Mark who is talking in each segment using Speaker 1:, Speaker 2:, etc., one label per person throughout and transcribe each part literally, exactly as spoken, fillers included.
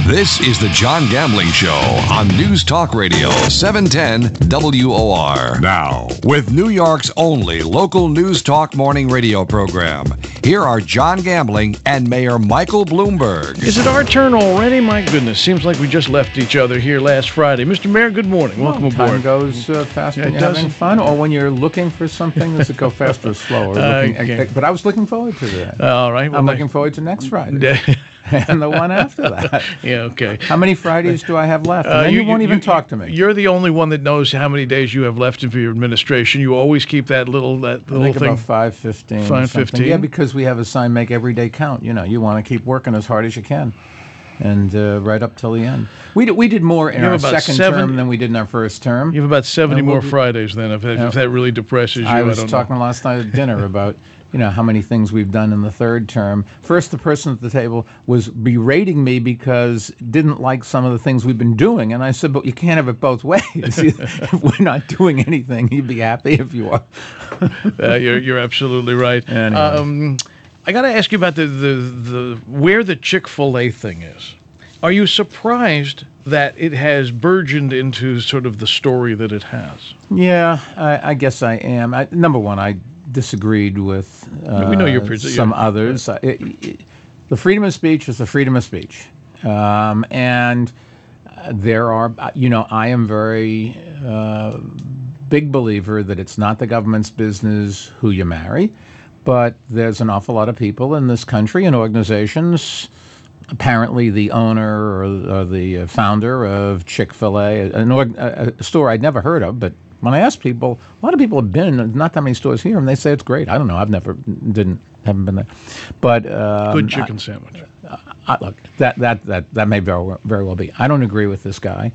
Speaker 1: This is the John Gambling Show on News Talk Radio, seven ten W O R. Now, with New York's only local News Talk morning radio program, here are John Gambling and Mayor Michael Bloomberg.
Speaker 2: Is it our turn already? My goodness, seems like we just left each other here last Friday. Mister Mayor, good morning. Welcome
Speaker 3: well,
Speaker 2: aboard.
Speaker 3: Time goes uh, faster
Speaker 2: Yeah,
Speaker 3: when you're having fun, or when you're looking for something. Does it go faster or slower? Looking,
Speaker 2: Okay.
Speaker 3: But I was looking forward to that.
Speaker 2: All right. Well,
Speaker 3: I'm
Speaker 2: I-
Speaker 3: looking forward to next Friday. And the one after that.
Speaker 2: Yeah, okay.
Speaker 3: How many Fridays do I have left? And
Speaker 2: Uh,
Speaker 3: then you, won't even talk to me.
Speaker 2: You're the only one that knows how many days you have left for your administration. You always keep that little that
Speaker 3: I
Speaker 2: little
Speaker 3: think
Speaker 2: thing.
Speaker 3: about five fifteen.
Speaker 2: five fifteen?
Speaker 3: Yeah, because we have a sign, make every day count. You know, you want to keep working as hard as you can. And uh, right up till the end. We did, we did more in
Speaker 2: You have
Speaker 3: our
Speaker 2: about
Speaker 3: second
Speaker 2: seven-
Speaker 3: term than we did in our first term.
Speaker 2: You have about seventy
Speaker 3: And we'll
Speaker 2: more
Speaker 3: be-
Speaker 2: Fridays then, if, if
Speaker 3: Yeah.
Speaker 2: that really depresses you.
Speaker 3: I was
Speaker 2: don't
Speaker 3: talking
Speaker 2: know.
Speaker 3: last night at dinner about, you know, how many things we've done in the third term. First, the person at the table was berating me because didn't like some of the things we've been doing. And I said, but you can't have it both ways. If we're not doing anything, you'd be happy if you are.
Speaker 2: Uh, you're you're absolutely right.
Speaker 3: Anyway.
Speaker 2: Um, I got to ask you about the, the the where the Chick-fil-A thing is. Are you surprised that it has burgeoned into sort of the story that it has?
Speaker 3: Yeah, I, I guess I am. I, number one, I disagreed with uh,
Speaker 2: We know your pres-
Speaker 3: some
Speaker 2: yeah.
Speaker 3: others. Uh, it- it- the freedom of speech is the freedom of speech. Um, and uh, there are, uh, you know, I am very uh, big believer that it's not the government's business who you marry, but there's an awful lot of people in this country and organizations. Apparently, the owner or, or the founder of Chick-fil-A, an org, a, a store I'd never heard of, but when I ask people, a lot of people have been, not that many stores here, and they say it's great. I don't know. I've never, didn't, haven't been there. But um,
Speaker 2: Good chicken sandwich.
Speaker 3: I, look, that that that that may very well, very well be. I don't agree with this guy.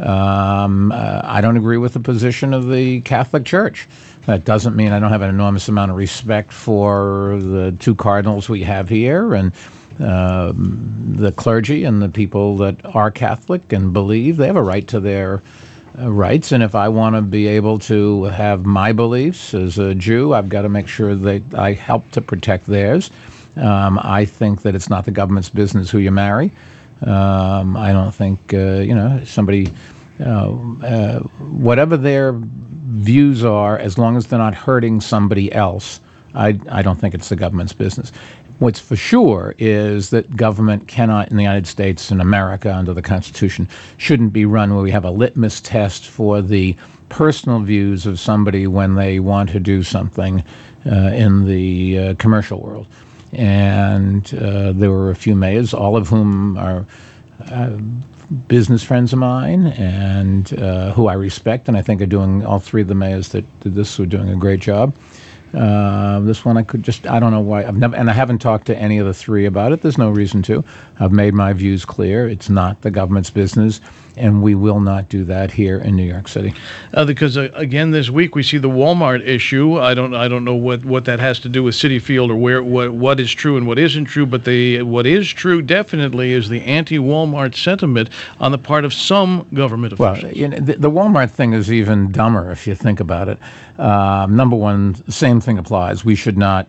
Speaker 3: Um, uh, I don't agree with the position of the Catholic Church. That doesn't mean I don't have an enormous amount of respect for the two cardinals we have here and um, the clergy and the people that are Catholic and believe. They have a right to their uh, rights, and if I want to be able to have my beliefs as a Jew, I've got to make sure that I help to protect theirs. Um, I think that it's not the government's business who you marry. Um, I don't think, uh, you know, somebody, uh, uh, whatever their views are, as long as they're not hurting somebody else, I, I don't think it's the government's business. What's for sure is that government cannot, in the United States and America under the Constitution, shouldn't be run where we have a litmus test for the personal views of somebody when they want to do something uh, in the uh, commercial world. And uh, there were a few mayors, all of whom are uh, business friends of mine and uh, who I respect, and I think are doing, all three of the mayors that did this were doing a great job. Uh, this one I could just, I don't know why, I've never, and I haven't talked to any of the three about it. There's no reason to. I've made my views clear. It's not the government's business, and we will not do that here in New York City.
Speaker 2: Uh, because uh, again, this week we see the Walmart issue. I don't, I don't know what, what that has to do with Citi Field or where what what is true and what isn't true. But the what is true definitely is the anti-Walmart sentiment on the part of some government officials.
Speaker 3: Well, you know, the, the Walmart thing is even dumber if you think about it. Um, number one, same thing applies. We should not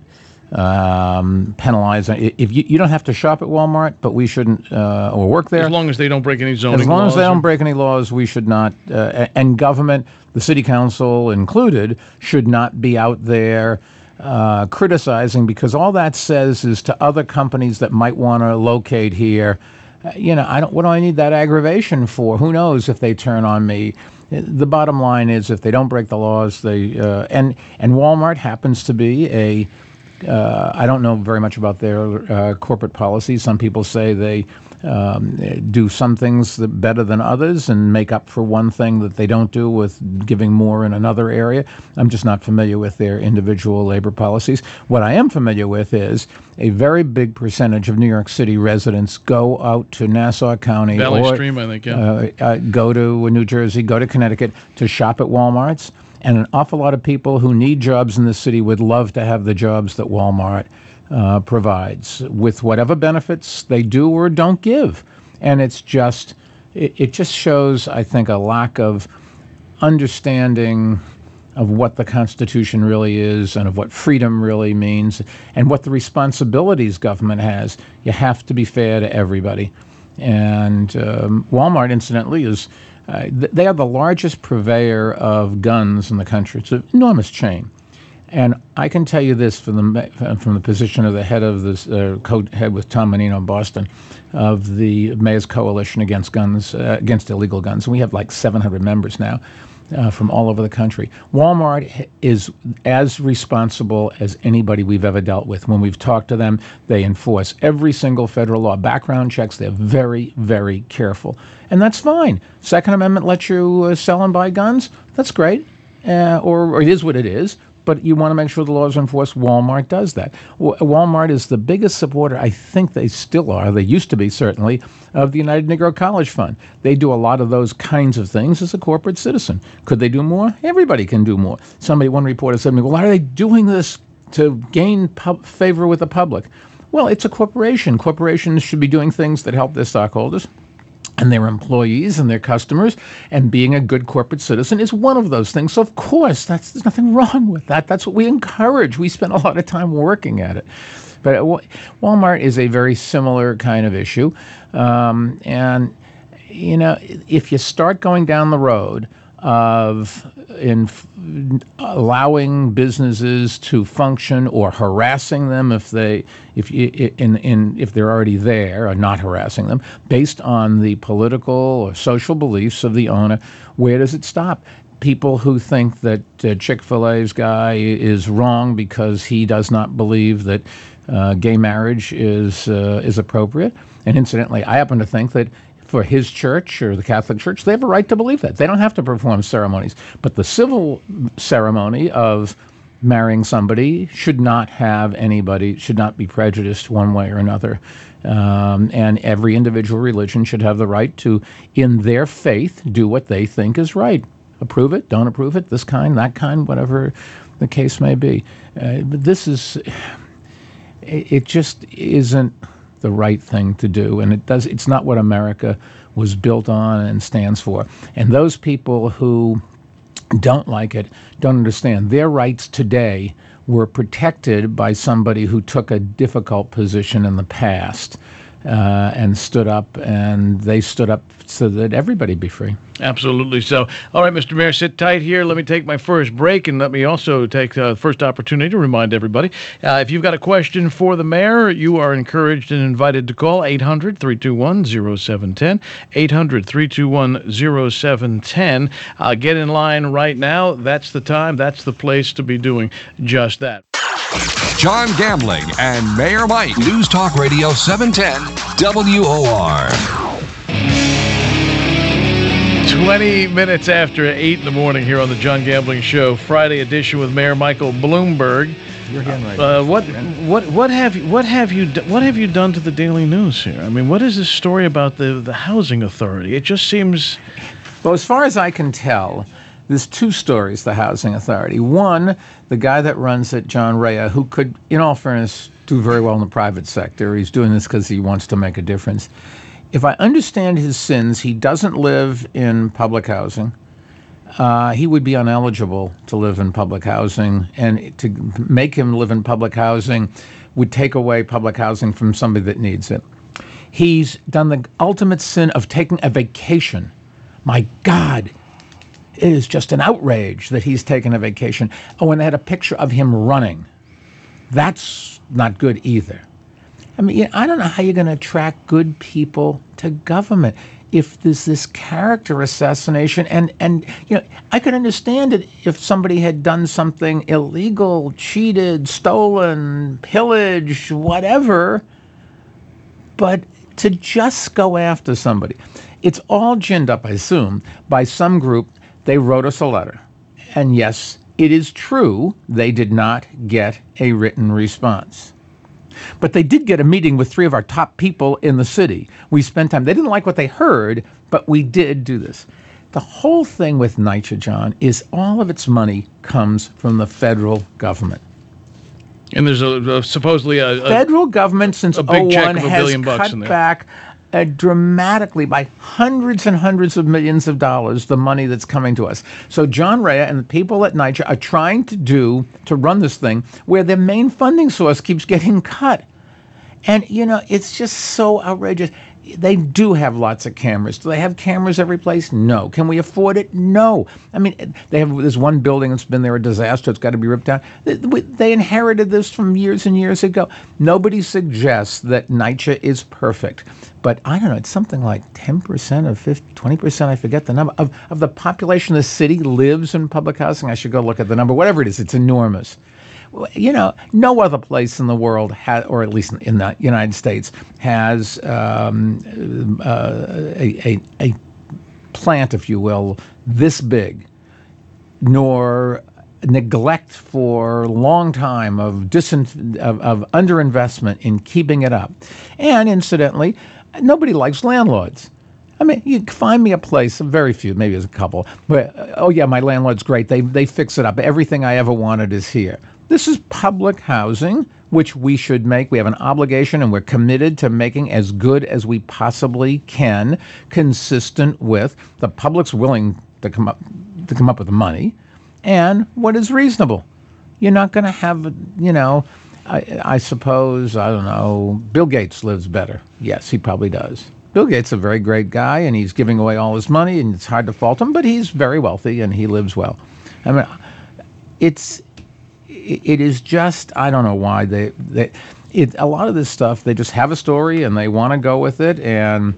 Speaker 3: um, penalize. If you, you don't have to shop at Walmart, but we shouldn't uh, or work there.
Speaker 2: As long as they don't break any zoning laws.
Speaker 3: As long as they
Speaker 2: or-
Speaker 3: don't break any laws, we should not, uh, and government, the city council included, should not be out there uh, criticizing, because all that says is to other companies that might want to locate here, uh, you know, I don't. What do I need that aggravation for? Who knows if they turn on me? The bottom line is, if they don't break the laws, they uh, and and Walmart happens to be a. Uh, I don't know very much about their uh, corporate policies. Some people say they um, do some things that better than others and make up for one thing that they don't do with giving more in another area. I'm just not familiar with their individual labor policies. What I am familiar with is a very big percentage of New York City residents go out to Nassau County
Speaker 2: Valley
Speaker 3: or
Speaker 2: Stream, I think, yeah.
Speaker 3: uh, uh, go to New Jersey, go to Connecticut to shop at Walmarts. And an awful lot of people who need jobs in the city would love to have the jobs that Walmart uh, provides, with whatever benefits they do or don't give. And it's just, it, it just shows, I think, a lack of understanding of what the Constitution really is and of what freedom really means and what the responsibilities government has. You have to be fair to everybody. And um, Walmart, incidentally, is uh, th- they are the largest purveyor of guns in the country. It's an enormous chain. And I can tell you this from the from the position of the head of this uh, co-head with Tom Menino in Boston, of the Mayor's Coalition Against Guns, uh, against illegal guns. And we have like seven hundred members now uh, from all over the country. Walmart is as responsible as anybody we've ever dealt with. When we've talked to them, they enforce every single federal law. Background checks, they're very, very careful. And that's fine. Second Amendment lets you uh, sell and buy guns. That's great. Uh, or, or it is what it is. But you want to make sure the laws are enforced. Walmart does that. W- Walmart is the biggest supporter, I think they still are, they used to be certainly, of the United Negro College Fund. They do a lot of those kinds of things as a corporate citizen. Could they do more? Everybody can do more. Somebody, one reporter said to me, well, are they doing this to gain pub- favor with the public? Well, it's a corporation. Corporations should be doing things that help their stockholders and their employees and their customers, and being a good corporate citizen is one of those things. So, of course, that's, there's nothing wrong with that. That's what we encourage. We spend a lot of time working at it. But Walmart is a very similar kind of issue. Um, and, you know, if you start going down the road of in allowing businesses to function or harassing them if they if you, in in if they're already there, or not harassing them based on the political or social beliefs of the owner, where does it stop? People who think that uh, Chick-fil-A's guy is wrong because he does not believe that uh, gay marriage is uh, is appropriate. And incidentally, I happen to think that for his church or the Catholic Church, they have a right to believe that. They don't have to perform ceremonies. But the civil ceremony of marrying somebody should not have anybody, should not be prejudiced one way or another. Um, and every individual religion should have the right to, in their faith, do what they think is right. Approve it, don't approve it, this kind, that kind, whatever the case may be. Uh, but this is, it, it just isn't the right thing to do, and it does. It's not what America was built on and stands for. And those people who don't like it don't understand. Their rights today were protected by somebody who took a difficult position in the past uh, and stood up, and they stood up so that everybody be free.
Speaker 2: Absolutely so. All right, Mister Mayor, sit tight here. Let me take my first break, and let me also take the first opportunity to remind everybody, uh, if you've got a question for the mayor, you are encouraged and invited to call eight hundred, three two one, zero seven one zero, eight hundred, three two one, zero seven one zero. Uh, get in line right now. That's the time. That's the place to be doing just that.
Speaker 1: John Gambling and Mayor Mike. News Talk Radio seven ten W O R.
Speaker 2: twenty minutes after eight in the morning here on the John Gambling Show, Friday edition with Mayor Michael Bloomberg.
Speaker 3: You're here right
Speaker 2: uh, what what what have you what have you what have you done to the Daily News here? I mean, what is this story about the the housing authority? It just seems.
Speaker 3: Well, as far as I can tell, there's two stories, the housing authority. One, the guy that runs it, John Rea, who could, in all fairness, do very well in the private sector. He's doing this because he wants to make a difference. If I understand his sins, he doesn't live in public housing. Uh, he would be ineligible to live in public housing, and to make him live in public housing would take away public housing from somebody that needs it. He's done the ultimate sin of taking a vacation. My God, it is just an outrage that he's taken a vacation. Oh, and they had a picture of him running. That's not good either. I mean, I don't know how you're going to attract good people to government if there's this character assassination. And, and you know, I could understand it if somebody had done something illegal, cheated, stolen, pillaged, whatever. But to just go after somebody, it's all ginned up, I assume, by some group. They wrote us a letter. And yes, it is true they did not get a written response. But they did get a meeting with three of our top people in the city. We spent time. They didn't like what they heard, but we did do this. The whole thing with NYCHA, John, is all of its money comes from the federal government.
Speaker 2: And there's a, a supposedly a, a
Speaker 3: federal government since
Speaker 2: a big check
Speaker 3: oh one
Speaker 2: of a
Speaker 3: has
Speaker 2: billion bucks
Speaker 3: cut
Speaker 2: in there.
Speaker 3: back uh, dramatically by hundreds and hundreds of millions of dollars the money that's coming to us. So John Rea and the people at NYCHA are trying to do to run this thing where their main funding source keeps getting cut. And, you know, it's just so outrageous. they do have lots of cameras. Do they have cameras every place? No. Can we afford it? No. I mean, they have this one building that's been there a disaster. It's got to be ripped down. They, they inherited this from years and years ago. Nobody suggests that NYCHA is perfect. But I don't know, it's something like ten percent or fifty, twenty percent, I forget the number, of, of the population of the city lives in public housing. I should go look at the number. Whatever it is, it's enormous. You know, no other place in the world, ha- or at least in the United States, has um, uh, a, a, a plant, if you will, this big, nor neglect for a long time of, disin- of, of underinvestment in keeping it up. And incidentally, nobody likes landlords. I mean, you find me a place, very few, maybe there's a couple, but, uh, oh yeah, my landlord's great. They, they fix it up. Everything I ever wanted is here. This is public housing, which we should make. We have an obligation, and we're committed to making as good as we possibly can, consistent with the public's willing to come up to come up with the money, and what is reasonable. You're not going to have, you know, I, I suppose, I don't know, Bill Gates lives better. Yes, he probably does. Bill Gates is a very great guy, and he's giving away all his money, and it's hard to fault him, but he's very wealthy, and he lives well. I mean, it's... It is just, I don't know why they, they it, a lot of this stuff, they just have a story and they want to go with it. And,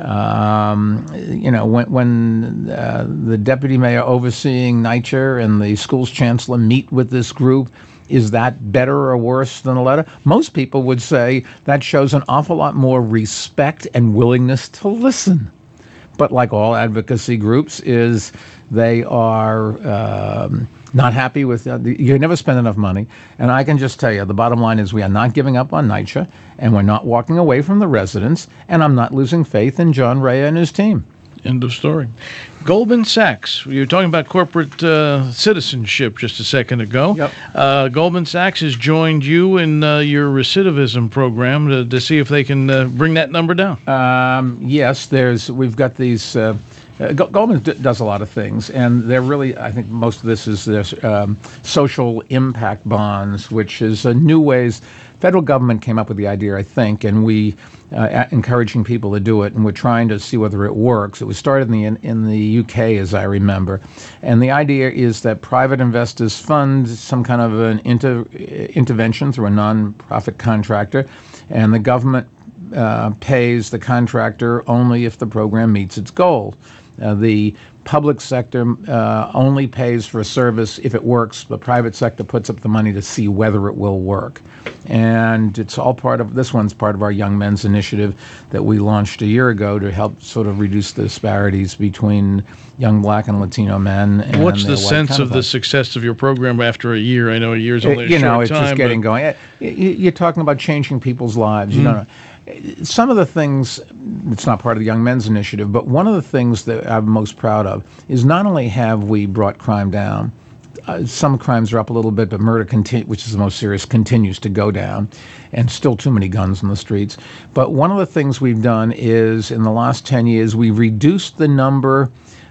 Speaker 3: um, you know, when, when uh, the deputy mayor overseeing NYCHA and the school's chancellor meet with this group, is that better or worse than a letter? Most people would say that shows an awful lot more respect and willingness to listen. But like all advocacy groups, is they are um, not happy with, uh, the, you never spend enough money. And I can just tell you, the bottom line is we are not giving up on NYCHA, and we're not walking away from the residents, and I'm not losing faith in John Rea and his team.
Speaker 2: End of story. Goldman Sachs. You were talking about corporate uh, citizenship just a second ago.
Speaker 3: Yep.
Speaker 2: Uh, Goldman Sachs has joined you in uh, your recidivism program to, to see if they can uh, bring that number down.
Speaker 3: Um, yes, there's. We've got these. Uh, uh, Goldman d- does a lot of things, and they're really. I think most of this is their um, social impact bonds, which is uh, new ways. Federal government came up with the idea, I think, and we uh, encouraging people to do it, and we're trying to see whether it works. It was started in the in, in the U K, as I remember, and the idea is that private investors fund some kind of an inter, intervention through a non-profit contractor, and the government uh, pays the contractor only if the program meets its goal. Uh, the public sector uh, only pays for a service if it works. The private sector puts up the money to see whether it will work. And it's all part of, this one's part of our Young Men's Initiative that we launched a year ago to help sort of reduce the disparities between young Black and Latino men. And
Speaker 2: what's the
Speaker 3: their white
Speaker 2: sense of the
Speaker 3: counterparts.
Speaker 2: success of your program after a year? I know a year's only a
Speaker 3: you
Speaker 2: short
Speaker 3: know, it's
Speaker 2: time,
Speaker 3: just getting
Speaker 2: but-
Speaker 3: going. Uh, y- y- You're talking about changing people's lives. You know, some of the things, it's not part of the Young Men's Initiative, but one of the things that I'm most proud of is not only have we brought crime down, uh, some crimes are up a little bit, but murder, conti- which is the most serious, continues to go down, and still too many guns in the streets. But one of the things we've done is, in the last ten years, we reduced the number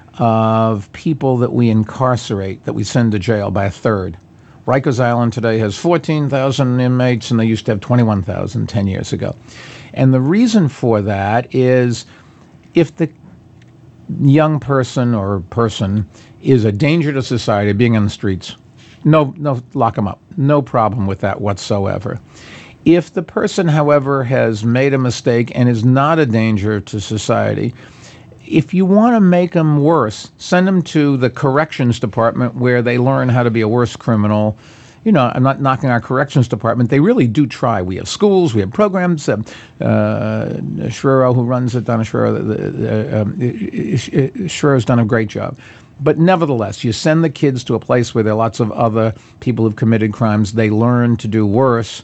Speaker 3: of people that we incarcerate, that we send to jail, by a third. Rikers Island today has fourteen thousand inmates, and they used to have twenty-one thousand ten years ago. And the reason for that is if the young person or person is a danger to society, being on the streets, no, no, lock them up. No problem with that whatsoever. If the person, however, has made a mistake and is not a danger to society, if you want to make them worse, send them to the corrections department where they learn how to be a worse criminal. You know, I'm not knocking our corrections department. They really do try. We have schools, we have programs. Uh, uh, Schreier, who runs it, Donna Schreier, the, the, um, Schreier's done a great job. But nevertheless, you send the kids to a place where there are lots of other people who've committed crimes. They learn to do worse.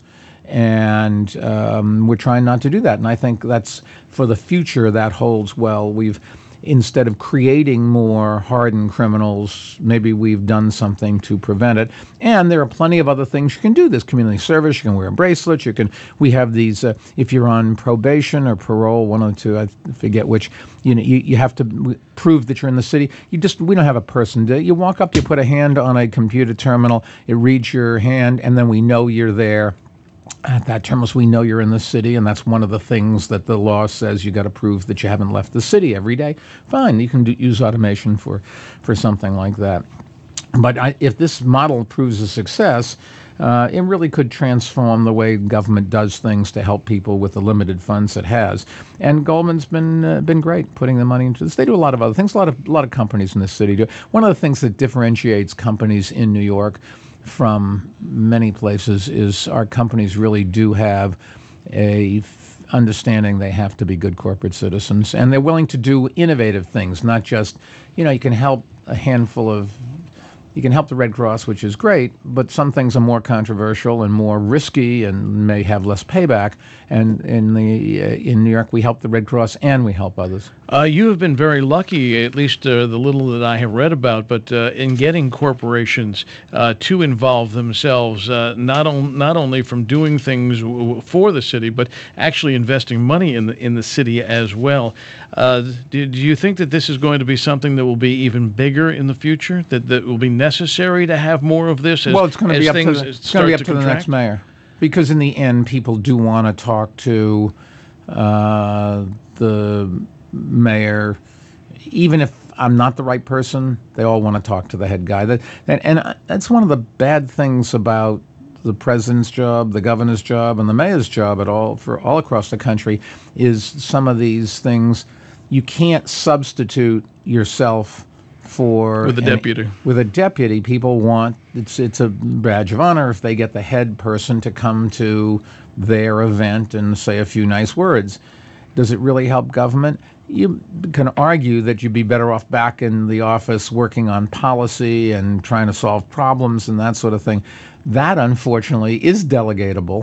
Speaker 3: And um, we're trying not to do that. And I think that's, for the future, that holds well. We've, instead of creating more hardened criminals, maybe we've done something to prevent it. And there are plenty of other things you can do. There's community service. You can wear a bracelet. You can. We have these. Uh, if you're on probation or parole, one of the two, I forget which. You know, you, you have to prove that you're in the city. You just we don't have a person. Do you walk up, you put a hand on a computer terminal, it reads your hand, and then we know you're there. at that terminus, we know you're in the city, and that's one of the things that the law says you got to prove that you haven't left the city every day. Fine, you can do, use automation for, for something like that. But I, if this model proves a success, uh, it really could transform the way government does things to help people with the limited funds it has. And Goldman's been uh, been great putting the money into this. They do a lot of other things. A lot of a lot of companies in this city do. One of the things that differentiates companies in New York from many places is our companies really do have a f- understanding they have to be good corporate citizens, and they're willing to do innovative things, not just, you know, you can help a handful of You can help the Red Cross, which is great, but some things are more controversial and more risky and may have less payback. And in the uh, in New York, we help the Red Cross and we help others.
Speaker 2: Uh, you have been very lucky, at least uh, the little that I have read about, but uh, in getting corporations uh, to involve themselves, uh, not on, not only from doing things w- for the city, but actually investing money in the in the city as well. Uh, do, do you think that this is going to be something that will be even bigger in the future? That that will be necessary to have more of this? As,
Speaker 3: well, it's going to be up to the, it's going to be up to, to the next mayor, because in the end, people do want to talk to uh, the mayor, even if I'm not the right person. They all want to talk to the head guy. That, that and that's one of the bad things about the president's job, the governor's job, and the mayor's job at all for all across the country is some of these things you can't substitute yourself for
Speaker 2: with a deputy.
Speaker 3: Any, with a deputy, people want it's it's a badge of honor if they get the head person to come to their event and say a few nice words. Does it really help government? You can argue that you'd be better off back in the office working on policy and trying to solve problems and that sort of thing. That, unfortunately, is delegatable,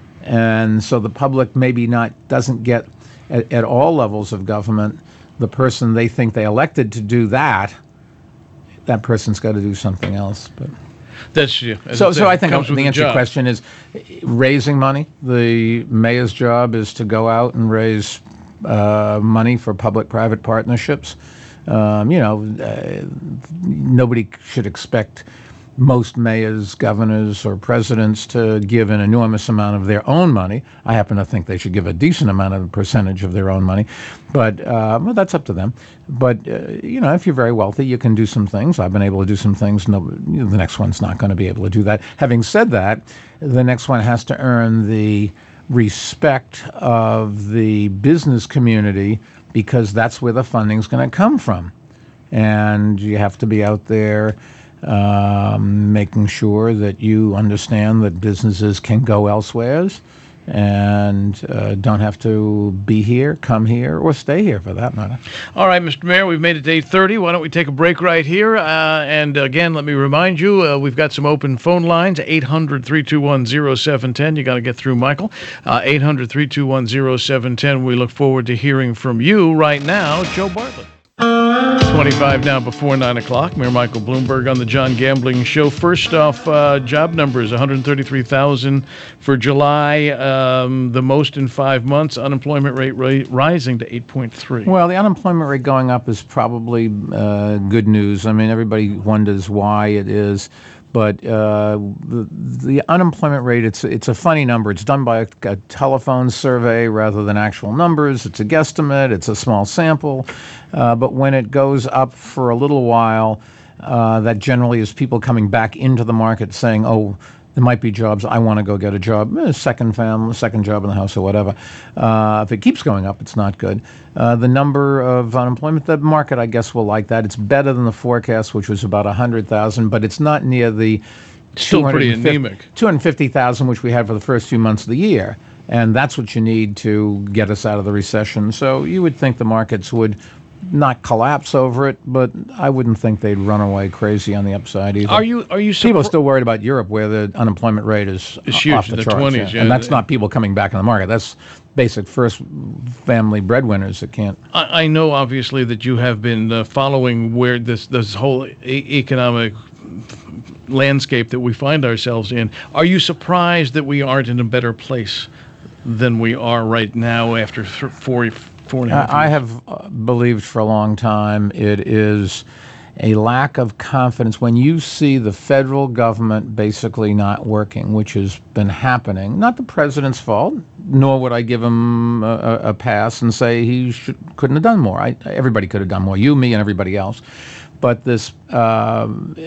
Speaker 3: and so the public maybe not doesn't get at, at all levels of government the person they think they elected to do that. That person's got to do something else. But
Speaker 2: that's yeah.
Speaker 3: So, so I think the
Speaker 2: the
Speaker 3: answer to your question is raising money. The mayor's job is to go out and raise uh, money for public-private partnerships. Um, you know, uh, nobody should expect most mayors, governors, or presidents to give an enormous amount of their own money. I happen to think they should give a decent amount of a percentage of their own money, but uh, well, that's up to them. But uh, you know, if you're very wealthy, you can do some things. I've been able to do some things. No, you know, the next one's not going to be able to do that. Having said that, the next one has to earn the respect of the business community, because that's where the funding's going to come from, and you have to be out there Um, making sure that you understand that businesses can go elsewhere and uh, don't have to be here, come here, or stay here for that matter.
Speaker 2: All right, Mister Mayor, we've made it to eight thirty. Why don't we take a break right here? Uh, and again, let me remind you, uh, we've got some open phone lines, eight hundred, three two one, oh seven one oh. You got to get through Michael. Uh, eight hundred, three two one, oh seven one oh. We look forward to hearing from you right now, Joe Bartlett. twenty-five now before nine o'clock. Mayor Michael Bloomberg on the John Gambling Show. First off, uh, job numbers, one hundred thirty-three thousand for July, um, the most in five months. Unemployment rate ra- rising to eight point three.
Speaker 3: Well, the unemployment rate going up is probably uh, good news. I mean, everybody wonders why it is. But uh, the, the unemployment rate, it's it's a funny number. It's done by a, a telephone survey rather than actual numbers. It's a guesstimate. It's a small sample. Uh, but when it goes up for a little while, uh, that generally is people coming back into the market saying, oh, there might be jobs. I want to go get a job, a second family, second job in the house or whatever. Uh, if it keeps going up, it's not good. Uh, the number of unemployment, the market, I guess, will like that. It's better than the forecast, which was about one hundred thousand, but it's not near the
Speaker 2: still pretty anemic
Speaker 3: two hundred fifty thousand, which we had for the first few months of the year. And that's what you need to get us out of the recession. So you would think the markets would not collapse over it, but I wouldn't think they'd run away crazy on the upside either.
Speaker 2: Are you? Are you? Support-
Speaker 3: people are still worried about Europe, where the unemployment rate is
Speaker 2: it's huge,
Speaker 3: off the,
Speaker 2: in the
Speaker 3: charts,
Speaker 2: twenties,
Speaker 3: yeah.
Speaker 2: yeah.
Speaker 3: And that's not people coming back in the market. That's basic first family breadwinners that can't.
Speaker 2: I, I know, obviously, that you have been uh, following where this this whole e- economic landscape that we find ourselves in. Are you surprised that we aren't in a better place than we are right now after th- four? Four and a half
Speaker 3: I have uh, believed for a long time it is a lack of confidence when you see the federal government basically not working, which has been happening. Not the president's fault, nor would I give him a, a pass and say he should, couldn't have done more. I, everybody could have done more, you, me, and everybody else. But this uh,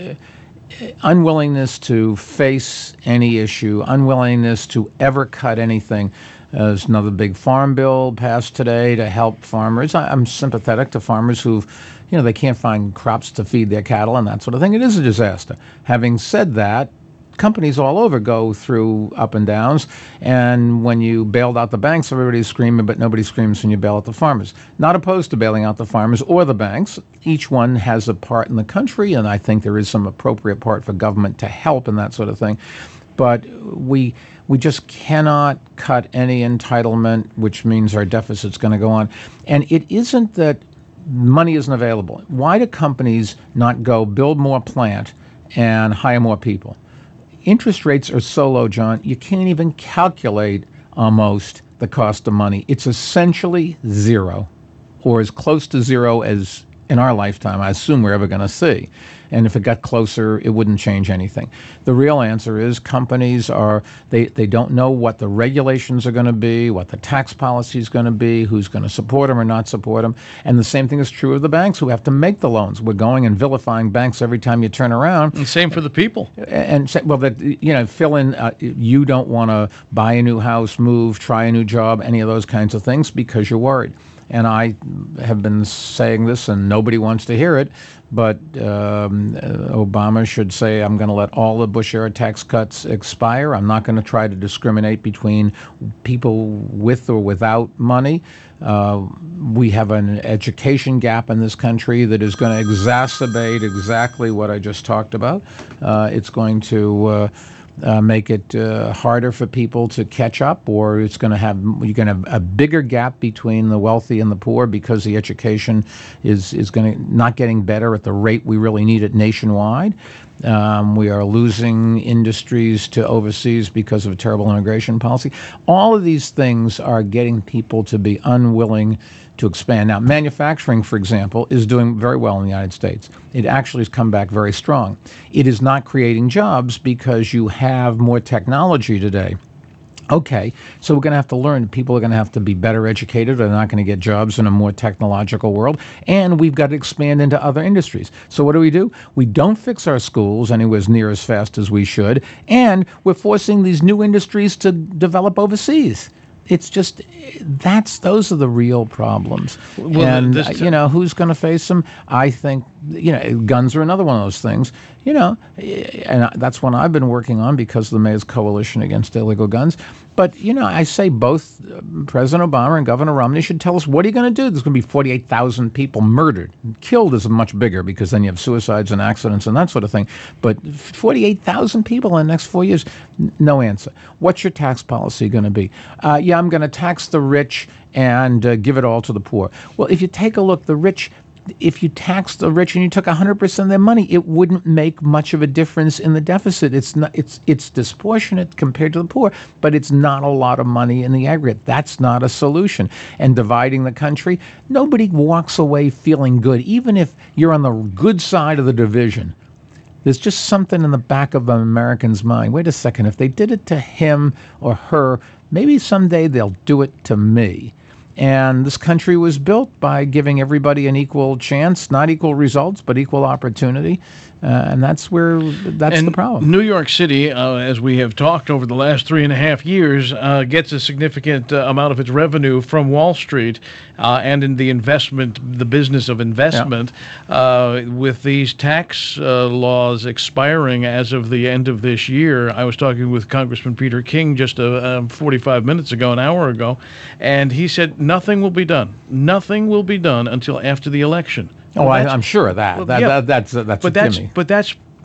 Speaker 3: unwillingness to face any issue, unwillingness to ever cut anything. Uh, there's another big farm bill passed today to help farmers. I, I'm sympathetic to farmers who've, you know, they can't find crops to feed their cattle and that sort of thing. It is a disaster. Having said that, companies all over go through up and downs, and when you bailed out the banks, everybody's screaming, but nobody screams when you bail out the farmers. Not opposed to bailing out the farmers or the banks. Each one has a part in the country, and I think there is some appropriate part for government to help and that sort of thing. But we we just cannot cut any entitlement, which means our deficit's going to go on. And it isn't that money isn't available. Why do companies not go build more plant and hire more people? Interest rates are so low, John, you can't even calculate almost the cost of money. It's essentially zero, or as close to zero as in our lifetime, I assume we're ever going to see. And if it got closer, it wouldn't change anything. The real answer is companies are, they, they don't know what the regulations are going to be, what the tax policy is going to be, who's going to support them or not support them. And the same thing is true of the banks who have to make the loans. We're going and vilifying banks every time you turn around.
Speaker 2: And same for the people.
Speaker 3: And, say, well, that, you know, fill in, uh, you don't want to buy a new house, move, try a new job, any of those kinds of things because you're worried. And I have been saying this, and nobody wants to hear it, but um, Obama should say, I'm going to let all the Bush-era tax cuts expire. I'm not going to try to discriminate between people with or without money. Uh, we have an education gap in this country that is going to exacerbate exactly what I just talked about. Uh, it's going to... Uh, Uh, make it uh, harder for people to catch up, or it's going to have you're going to have a bigger gap between the wealthy and the poor because the education is is going to not getting better at the rate we really need it nationwide. Um, we are losing industries to overseas because of a terrible immigration policy. All of these things are getting people to be unwilling to expand. Now, manufacturing, for example, is doing very well in the United States. It actually has come back very strong. It is not creating jobs because you have more technology today. Okay, so we're going to have to learn. People are going to have to be better educated. They're not going to get jobs in a more technological world. And we've got to expand into other industries. So what do we do? We don't fix our schools anywhere near as fast as we should. And we're forcing these new industries to develop overseas. It's just, that's, those are the real problems. Well, and, this t- you know, who's going to face them? I think, you know, guns are another one of those things, you know, and that's one I've been working on because of the Mayor's Coalition Against Illegal Guns. But, you know, I say both President Obama and Governor Romney should tell us, what are you going to do? There's going to be forty-eight thousand people murdered. Killed is much bigger because then you have suicides and accidents and that sort of thing. But forty-eight thousand people in the next four years, no answer. What's your tax policy going to be? Uh, yeah, I'm going to tax the rich and uh, give it all to the poor. Well, if you take a look, the rich... If you taxed the rich and you took one hundred percent of their money, it wouldn't make much of a difference in the deficit. It's not. It's it's disproportionate compared to the poor, but it's not a lot of money in the aggregate. That's not a solution. And dividing the country, nobody walks away feeling good, even if you're on the good side of the division. There's just something in the back of an American's mind. Wait a second, if they did it to him or her, maybe someday they'll do it to me. And this country was built by giving everybody an equal chance, not equal results, but equal opportunity. Uh, and that's where, that's
Speaker 2: and
Speaker 3: the problem.
Speaker 2: New York City, uh, as we have talked over the last three and a half years, uh, gets a significant uh, amount of its revenue from Wall Street uh, and in the investment, the business of investment. Yeah. Uh, with these tax uh, laws expiring as of the end of this year, I was talking with Congressman Peter King just uh, uh, forty-five minutes ago, an hour ago, and he said nothing will be done. Nothing will be done until after the election.
Speaker 3: Oh, I, I'm sure of that.
Speaker 2: Well,
Speaker 3: that,
Speaker 2: yeah,
Speaker 3: that that's uh, that's
Speaker 2: but
Speaker 3: a
Speaker 2: that's
Speaker 3: gimme.
Speaker 2: but that's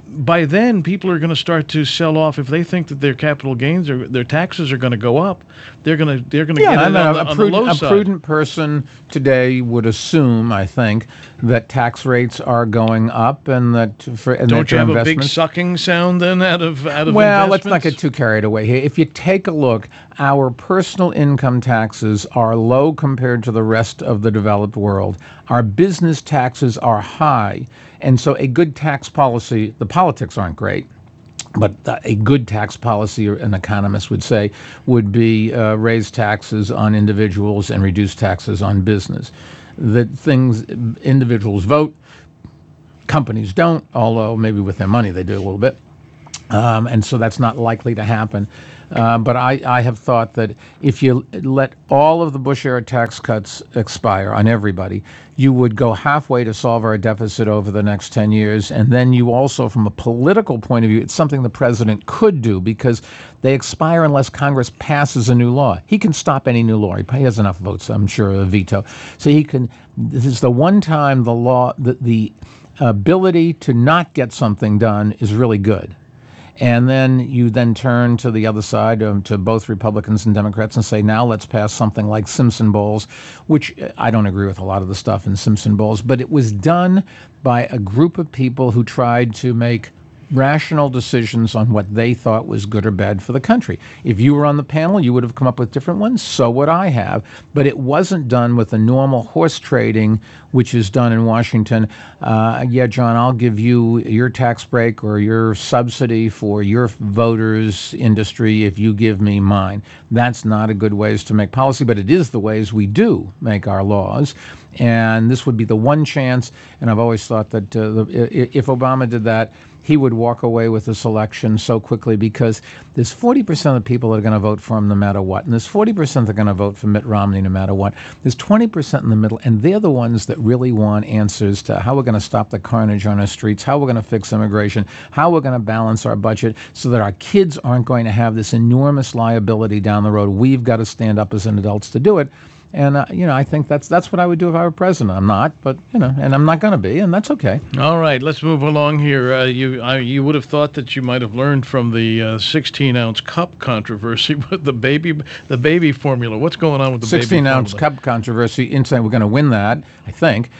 Speaker 2: by then, people are going to start to sell off if they think that their capital gains or their taxes are going to go up. They're going to they're going to
Speaker 3: yeah,
Speaker 2: get it
Speaker 3: I
Speaker 2: on,
Speaker 3: mean,
Speaker 2: the,
Speaker 3: a,
Speaker 2: on
Speaker 3: prudent,
Speaker 2: the low
Speaker 3: a
Speaker 2: side.
Speaker 3: prudent person today would assume, I think, that tax rates are going up and that for and
Speaker 2: Don't
Speaker 3: that
Speaker 2: you have a big
Speaker 3: investments-
Speaker 2: sucking sound then out of out of
Speaker 3: Well, let's not
Speaker 2: investments?
Speaker 3: get too carried away here. If you take a look, our personal income taxes are low compared to the rest of the developed world. Our business taxes are high. And so a good tax policy, the politics aren't great, but a good tax policy, an economist would say, would be uh, raise taxes on individuals and reduce taxes on business. That things, individuals vote, companies don't, although maybe with their money they do a little bit. Um, and so that's not likely to happen. Uh, but I, I have thought that if you let all of the Bush-era tax cuts expire on everybody, you would go halfway to solve our deficit over the next ten years. And then you also, from a political point of view, it's something the president could do because they expire unless Congress passes a new law. He can stop any new law. He has enough votes, I'm sure, a veto. So he can, this is the one time the law, the, the ability to not get something done is really good. And then you then turn to the other side, um, to both Republicans and Democrats, and say, now let's pass something like Simpson Bowles, which I don't agree with a lot of the stuff in Simpson Bowles, but it was done by a group of people who tried to make rational decisions on what they thought was good or bad for the country. If you were on the panel, you would have come up with different ones. So would I have. But it wasn't done with the normal horse trading, which is done in Washington. Uh, yeah, John, I'll give you your tax break or your subsidy for your voters' industry if you give me mine. That's not a good ways to make policy, but it is the ways we do make our laws. And this would be the one chance, and I've always thought that uh, the, if Obama did that, he would walk away with this election so quickly because there's forty percent of the people that are going to vote for him no matter what, and there's forty percent that are going to vote for Mitt Romney no matter what. There's twenty percent in the middle, and they're the ones that really want answers to how we're going to stop the carnage on our streets, how we're going to fix immigration, how we're going to balance our budget so that our kids aren't going to have this enormous liability down the road. We've got to stand up as an adults to do it. And, uh, you know, I think that's that's what I would do if I were president. I'm not, but, you know, and I'm not going to be, and that's okay.
Speaker 2: All right, let's move along here. Uh, you I, you would have thought that you might have learned from the uh, sixteen-ounce cup controversy with the baby the baby formula. What's going on with the baby formula?
Speaker 3: sixteen-ounce cup controversy. Inside, we're going to win that, I think.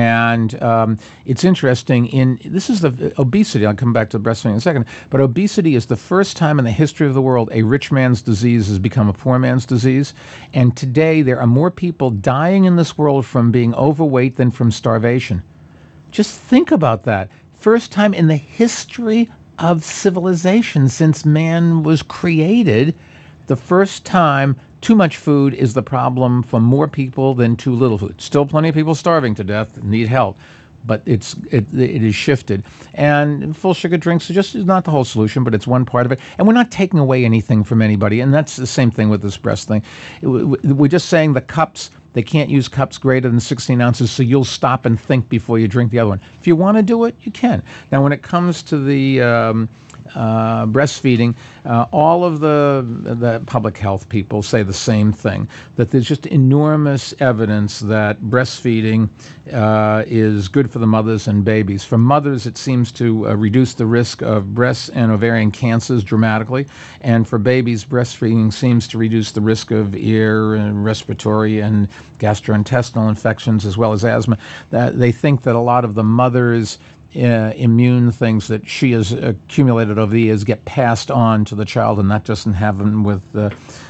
Speaker 3: And um, it's interesting. In this is the obesity. I'll come back to breastfeeding in a second. But obesity is the first time in the history of the world a rich man's disease has become a poor man's disease. And today there are more people dying in this world from being overweight than from starvation. Just think about that. First time in the history of civilization since man was created, the first time too much food is the problem for more people than too little food. Still plenty of people starving to death, need help, but it's it, it is shifted. And full sugar drinks are just not the whole solution, but it's one part of it. And we're not taking away anything from anybody, and that's the same thing with this breast thing. We're just saying the cups, they can't use cups greater than sixteen ounces, so you'll stop and think before you drink the other one. If you want to do it, you can. Now, when it comes to the um, uh, breastfeeding, uh, all of the the public health people say the same thing, that there's just enormous evidence that breastfeeding uh, is good for the mothers and babies. For mothers, it seems to uh, reduce the risk of breast and ovarian cancers dramatically, and for babies, breastfeeding seems to reduce the risk of ear and respiratory and gastrointestinal infections as well as asthma. That they think that a lot of the mothers' Uh, immune things that she has accumulated over the years get passed on to the child, and that doesn't happen with the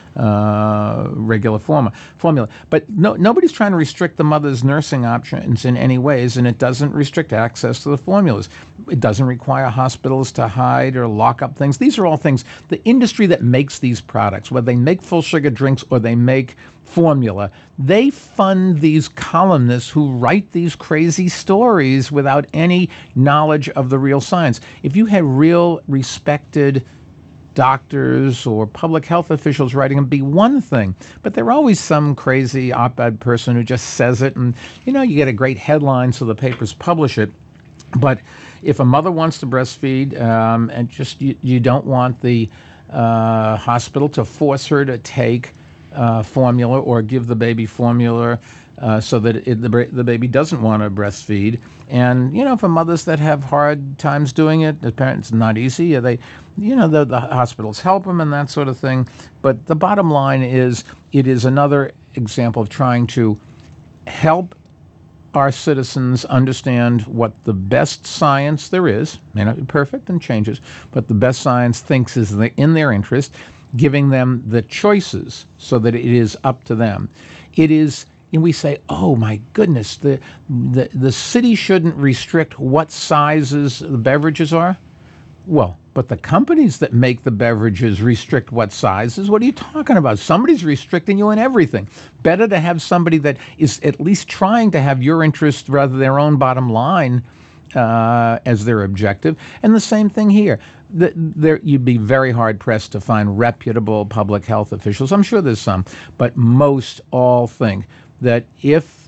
Speaker 3: uh, regular form- formula. But no, nobody's trying to restrict the mother's nursing options in any ways, and it doesn't restrict access to the formulas. It doesn't require hospitals to hide or lock up things. These are all things, the industry that makes these products, whether they make full sugar drinks or they make formula, they fund these columnists who write these crazy stories without any knowledge of the real science. If you had real respected doctors or public health officials writing them, be one thing, but there are always some crazy op-ed person who just says it, and you know, you get a great headline so the papers publish it. But if a mother wants to breastfeed, um, and just you, you don't want the uh, hospital to force her to take uh, formula or give the baby formula uh, so that it, the, the baby doesn't want to breastfeed. And, you know, for mothers that have hard times doing it, the parents, not easy, they, you know, the, the hospitals help them and that sort of thing. But the bottom line is it is another example of trying to help our citizens understand what the best science there is, may not be perfect and changes, but the best science thinks is in their interest, giving them the choices so that it is up to them. It is, and we say, oh my goodness, the the, the city shouldn't restrict what sizes the beverages are. Well, but the companies that make the beverages restrict what sizes. What are you talking about? Somebody's restricting you in everything. Better to have somebody that is at least trying to have your interest rather than their own bottom line uh, as their objective. And the same thing here. The, there, you'd be very hard-pressed to find reputable public health officials. I'm sure there's some, but most all think that if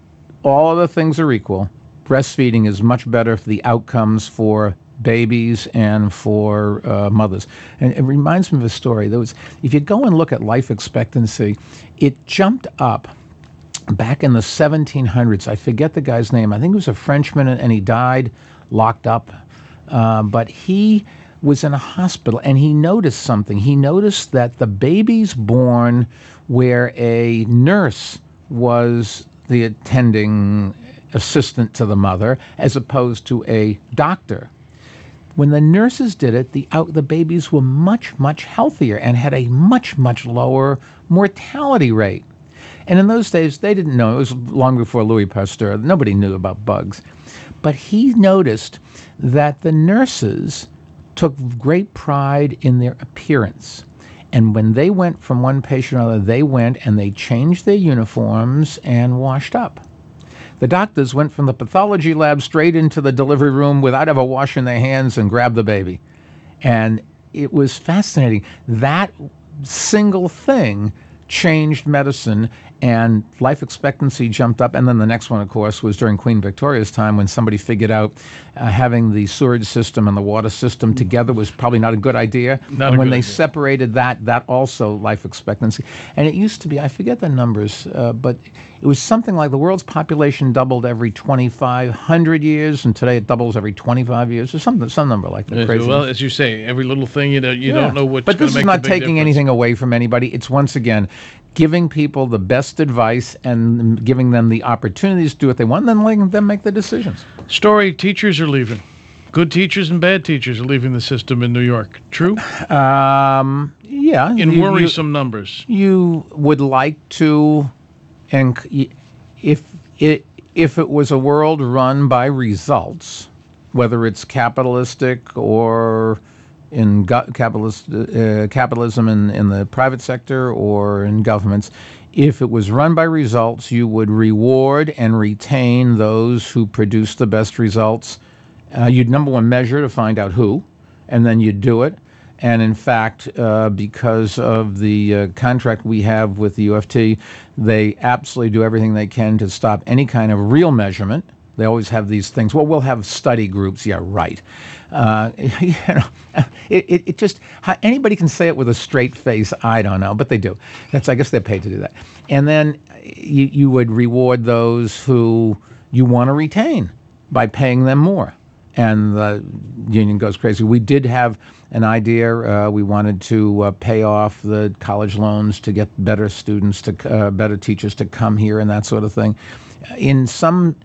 Speaker 3: all other things are equal, breastfeeding is much better for the outcomes for babies and for uh, mothers. And it reminds me of a story. There was, if you go and look at life expectancy, it jumped up back in the seventeen hundreds. I forget the guy's name. I think it was a Frenchman, and he died locked up. Uh, but he was in a hospital, and he noticed something. He noticed that the babies born where a nurse was the attending assistant to the mother, as opposed to a doctor. When the nurses did it, the out, the babies were much, much healthier and had a much, much lower mortality rate. And in those days, they didn't know. It was long before Louis Pasteur. Nobody knew about bugs. But he noticed that the nurses took great pride in their appearance. And when they went from one patient to another, they went and they changed their uniforms and washed up. The doctors went from the pathology lab straight into the delivery room without ever washing their hands and grabbed the baby. And it was fascinating. That single thing changed medicine, and life expectancy jumped up. And then the next one, of course, was during Queen Victoria's time, when somebody figured out uh, having the sewage system and the water system together was probably not a good idea.
Speaker 2: Not
Speaker 3: and when
Speaker 2: good
Speaker 3: they
Speaker 2: idea.
Speaker 3: separated that, that also life expectancy. And it used to be, I forget the numbers, uh, but it was something like the world's population doubled every twenty-five hundred years, and today it doubles every twenty-five years, or something, some number like that.
Speaker 2: Yes,
Speaker 3: Crazy.
Speaker 2: well, as you say, every little thing, you know, you
Speaker 3: Yeah.
Speaker 2: don't know what's
Speaker 3: But
Speaker 2: going
Speaker 3: this
Speaker 2: to
Speaker 3: is
Speaker 2: make
Speaker 3: not
Speaker 2: the big
Speaker 3: taking
Speaker 2: difference.
Speaker 3: anything away from anybody. It's once again giving people the best advice and giving them the opportunities to do what they want, and then letting them make the decisions.
Speaker 2: Story, teachers are leaving. Good teachers and bad teachers are leaving the system in New York. True?
Speaker 3: Um, yeah.
Speaker 2: In
Speaker 3: you-
Speaker 2: worrisome numbers.
Speaker 3: You, you would like to, and c- if it, if it was a world run by results, whether it's capitalistic or in go- capitalist uh, capitalism in, in the private sector or in governments, if it was run by results, you would reward and retain those who produce the best results. Uh, you'd, number one, measure to find out who, and then you'd do it. And in fact, uh, because of the uh, contract we have with the U of T, they absolutely do everything they can to stop any kind of real measurement. They always have these things. Well, we'll have study groups. Yeah, right. Uh, you know, it, it, it just, how, anybody can say it with a straight face. I don't know, but they do. That's, I guess they're paid to do that. And then you, you would reward those who you want to retain by paying them more. And the union goes crazy. We did have an idea. Uh, we wanted to uh, pay off the college loans to get better students, to uh, better teachers to come here and that sort of thing. In some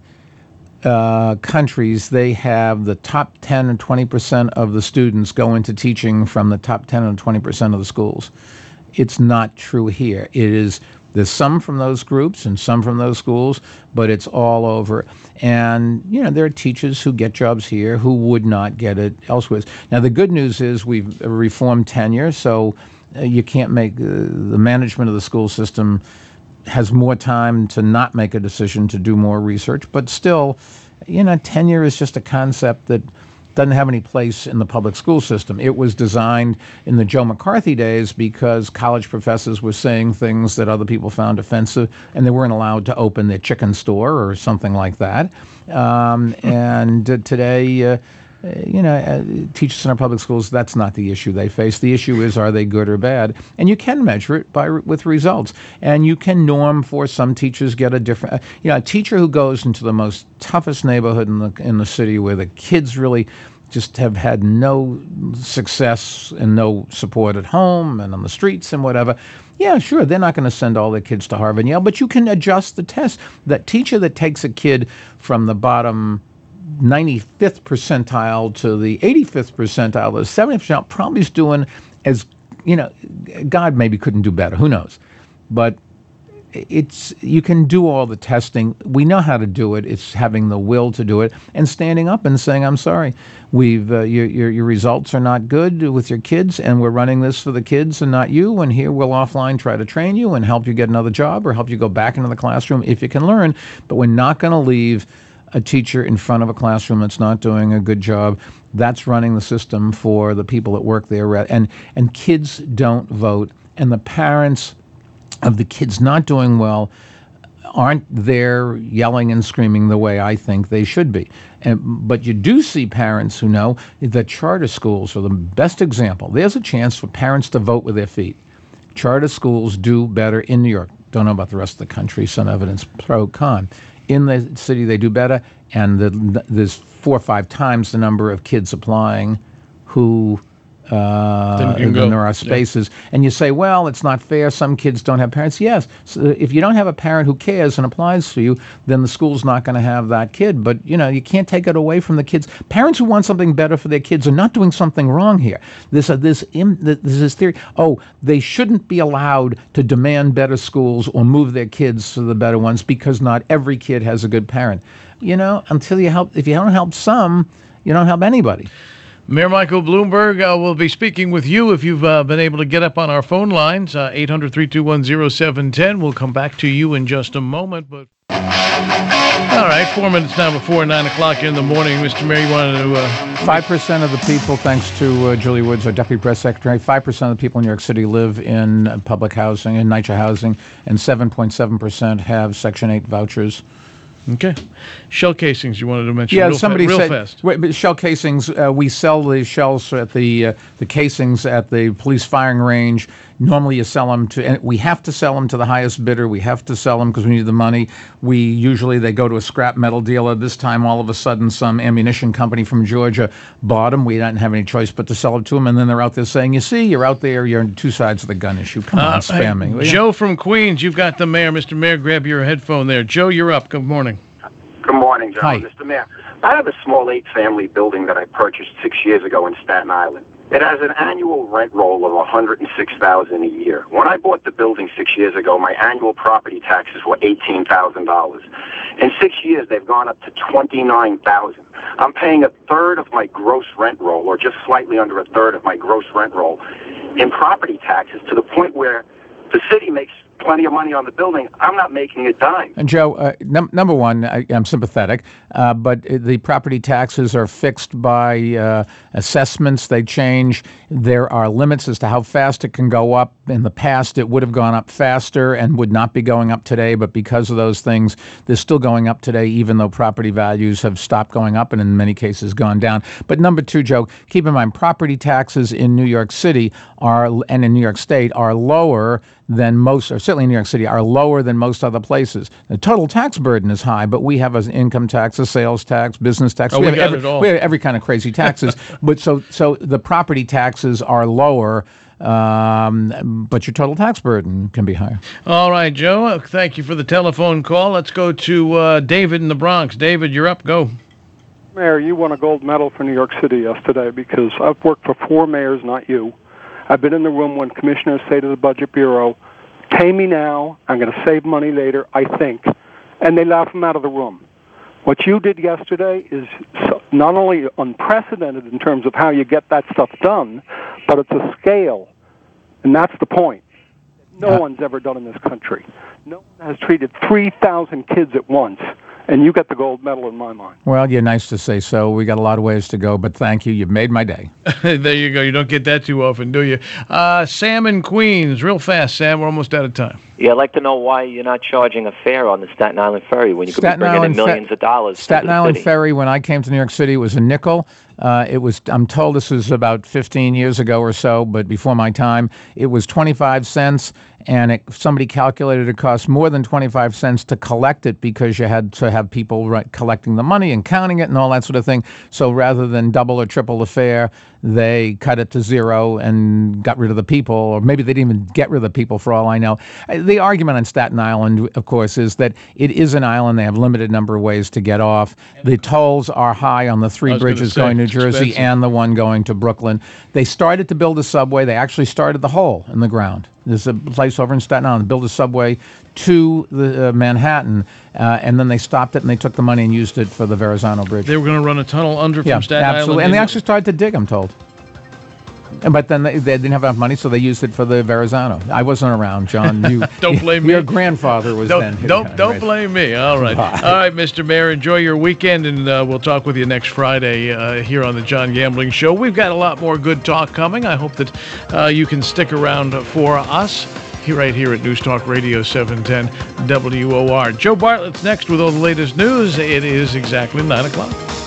Speaker 3: Uh, countries, they have the top ten and twenty percent of the students go into teaching from the top ten and twenty percent of the schools. It's not true here. It is, there's some from those groups and some from those schools, but it's all over. And, you know, there are teachers who get jobs here who would not get it elsewhere. Now, the good news is we've reformed tenure, so uh, you can't make uh, the management of the school system has more time to not make a decision to do more research, but still, you know, tenure is just a concept that doesn't have any place in the public school system. It was designed in the Joe McCarthy days because college professors were saying things that other people found offensive, and they weren't allowed to open their chicken store or something like that. Um, and uh, today, uh, uh, you know, uh, teachers in our public schools, that's not the issue they face. The issue is, are they good or bad? And you can measure it by with results. And you can norm for some teachers get a different, uh, you know, a teacher who goes into the most toughest neighborhood in the in the city where the kids really just have had no success and no support at home and on the streets and whatever. Yeah, sure, they're not going to send all their kids to Harvard and Yale, but you can adjust the test. That teacher that takes a kid from the bottom ninety-fifth percentile to the eighty-fifth percentile, the seventieth percentile, probably is doing as, you know, God maybe couldn't do better. Who knows? But it's you can do all the testing. We know how to do it. It's having the will to do it and standing up and saying, "I'm sorry, we've uh, your, your your results are not good with your kids, and we're running this for the kids and not you. And here we'll offline try to train you and help you get another job or help you go back into the classroom if you can learn. But we're not going to leave a teacher in front of a classroom that's not doing a good job. That's running the system for the people that work there. And and kids don't vote, and the parents of the kids not doing well aren't there yelling and screaming the way I think they should be. And, but you do see parents who know that charter schools are the best example. There's a chance for parents to vote with their feet. Charter schools do better in New York. Don't know about the rest of the country, some evidence pro, con. In the city, they do better, and the, there's four or five times the number of kids applying who Uh, then there are spaces. Yeah. And you say, well, it's not fair. Some kids don't have parents. Yes. So if you don't have a parent who cares and applies for you, then the school's not going to have that kid. But, you know, you can't take it away from the kids. Parents who want something better for their kids are not doing something wrong here. This, uh, this, im, this, this theory, oh, they shouldn't be allowed to demand better schools or move their kids to the better ones because not every kid has a good parent. You know, until you help, if you don't help some, you don't help anybody.
Speaker 2: Mayor Michael Bloomberg uh, will be speaking with you if you've uh, been able to get up on our phone lines, uh, eight hundred, three two one, oh seven one oh. We'll come back to you in just a moment. But all right, four minutes now before nine o'clock in the morning. Mister Mayor, you wanted to... Uh...
Speaker 3: five percent of the people, thanks to uh, Julie Woods, our Deputy Press Secretary, five percent of the people in New York City live in uh, public housing, in NYCHA housing, and seven point seven percent have Section eight vouchers.
Speaker 2: Okay. Shell casings you wanted to mention
Speaker 3: yeah,
Speaker 2: real,
Speaker 3: somebody
Speaker 2: fa- real
Speaker 3: said,
Speaker 2: fast.
Speaker 3: Wait, but shell casings, uh, we sell the shells at the uh, the casings at the police firing range. Normally you sell them to, and we have to sell them to the highest bidder. We have to sell them because we need the money. We usually, they go to a scrap metal dealer. This time, all of a sudden, some ammunition company from Georgia bought them. We didn't have any choice but to sell it to them. And then they're out there saying, you see, you're out there, you're on two sides of the gun issue. Come uh, on, spam me.
Speaker 2: Hey, Joe from Queens, you've got the mayor. Mister Mayor, grab your headphone there. Joe, you're up. Good morning.
Speaker 4: Good morning, John.
Speaker 3: Hi.
Speaker 4: Mister Mayor, I have a small eight-family building that I purchased six years ago in Staten Island. It has an annual rent roll of one hundred six thousand dollars a year. When I bought the building six years ago, my annual property taxes were eighteen thousand dollars. In six years, they've gone up to twenty-nine thousand dollars. I'm paying a third of my gross rent roll, or just slightly under a third of my gross rent roll, in property taxes, to the point where the city makes plenty of money on the building. I'm not making a dime.
Speaker 3: And Joe, uh, num- number one, I, I'm sympathetic, uh, but the property taxes are fixed by uh, assessments. They change. There are limits as to how fast it can go up. In the past, it would have gone up faster and would not be going up today, but because of those things, they're still going up today, even though property values have stopped going up and in many cases gone down. But number two, Joe, keep in mind, property taxes in New York City are, and in New York State are lower than most, or certainly in New York City, are lower than most other places. The total tax burden is high, but we have an income tax, a sales tax, business tax.
Speaker 2: Oh,
Speaker 3: we,
Speaker 2: we
Speaker 3: have
Speaker 2: got
Speaker 3: every,
Speaker 2: it all.
Speaker 3: we have every kind of crazy taxes. But so so the property taxes are lower, um, but your total tax burden can be higher.
Speaker 2: All right, Joe. Thank you for the telephone call. Let's go to uh, David in the Bronx. David, you're up. Go.
Speaker 5: Mayor, you won a gold medal for New York City yesterday because I've worked for four mayors, not you. I've been in the room when commissioners say to the Budget Bureau, pay me now, I'm going to save money later, I think. And they laugh them out of the room. What you did yesterday is not only unprecedented in terms of how you get that stuff done, but it's a scale. And that's the point. No uh, one's ever done in this country. No one has treated three thousand kids at once. And you got the gold medal in my mind.
Speaker 3: Well, you're nice to say so. We got a lot of ways to go, but thank you. You've made my day.
Speaker 2: There you go. You don't get that too often, do you? Uh, Sam in Queens. Real fast, Sam. We're almost out of time.
Speaker 6: Yeah, I'd like to know why you're not charging a fare on the Staten Island Ferry when you could
Speaker 3: Staten
Speaker 6: be bringing
Speaker 3: Island
Speaker 6: in millions
Speaker 3: fe-
Speaker 6: of dollars.
Speaker 3: Staten
Speaker 6: into the
Speaker 3: Island
Speaker 6: city.
Speaker 3: Ferry, when I came to New York City, was a nickel. Uh, it was, I'm told this was about fifteen years ago or so, but before my time, it was twenty-five cents, and it, somebody calculated it cost more than twenty-five cents to collect it because you had to have people right, collecting the money and counting it and all that sort of thing. So rather than double or triple the fare, they cut it to zero and got rid of the people, or maybe they didn't even get rid of the people for all I know. The argument on Staten Island, of course, is that it is an island. They have a limited number of ways to get off. The tolls are high on the three bridges
Speaker 2: say,
Speaker 3: going to Jersey
Speaker 2: expensive.
Speaker 3: and the one going to Brooklyn. They started to build a subway. They actually started the hole in the ground. There's a place over in Staten Island, built a subway to the uh, Manhattan, uh, and then they stopped it and they took the money and used it for the Verrazano Bridge.
Speaker 2: They were going to run a tunnel under
Speaker 3: yeah,
Speaker 2: from Staten
Speaker 3: absolutely.
Speaker 2: Island.
Speaker 3: And they
Speaker 2: in-
Speaker 3: actually started to dig, I'm told. And- But then they, they didn't have enough money, so they used it for the Verrazano. I wasn't around, John. You,
Speaker 2: Don't blame
Speaker 3: Your
Speaker 2: me.
Speaker 3: grandfather was
Speaker 2: Don't
Speaker 3: then.
Speaker 2: don't don't
Speaker 3: Right.
Speaker 2: blame me. All right,
Speaker 3: Bye.
Speaker 2: all right, Mister Mayor. Enjoy your weekend, and uh, we'll talk with you next Friday uh, here on the John Gambling Show. We've got a lot more good talk coming. I hope that uh, you can stick around for us here, right here at News Talk Radio seven ten W O R. Joe Bartlett's next with all the latest news. It is exactly nine o'clock.